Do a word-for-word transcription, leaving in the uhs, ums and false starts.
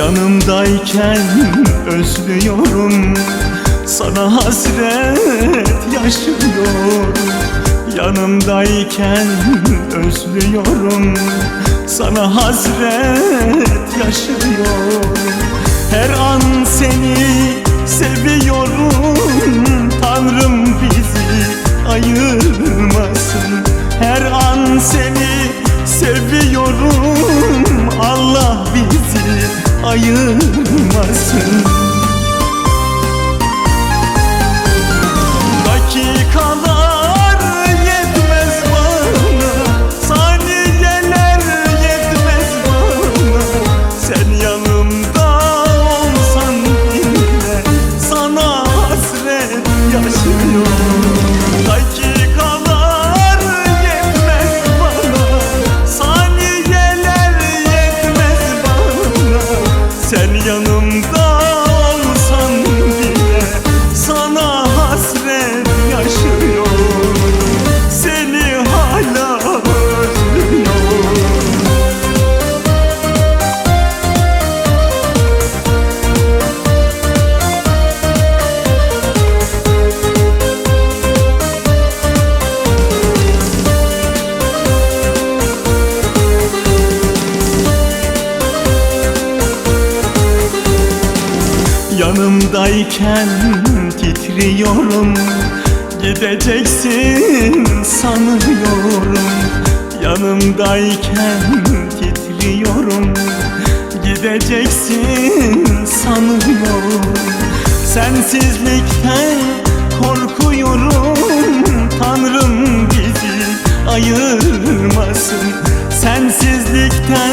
Yanımdayken özlüyorum, sana hasret yaşıyorum. Yanımdayken özlüyorum, sana hasret yaşıyorum. Her an seni seviyorum, Tanrım bizi ayırmasın. Her an seni seviyorum, Allah bizi ayırmasın. Dakikalar yetmez bana, saniyeler yetmez bana. Sen yanımda olsan bile sana hasret yaşıyorum. Dakikalar yetmez bana, saniyeler yetmez bana. Sen yanımda olsan bile sana hasret yaşıyorum. Seni hala özlüyorum. Yanımdayken titriyorum, gideceksin sanıyorum. Yanımdayken titriyorum, gideceksin sanıyorum. Sensizlikten korkuyorum, Tanrım bizi ayırmasın. Sensizlikten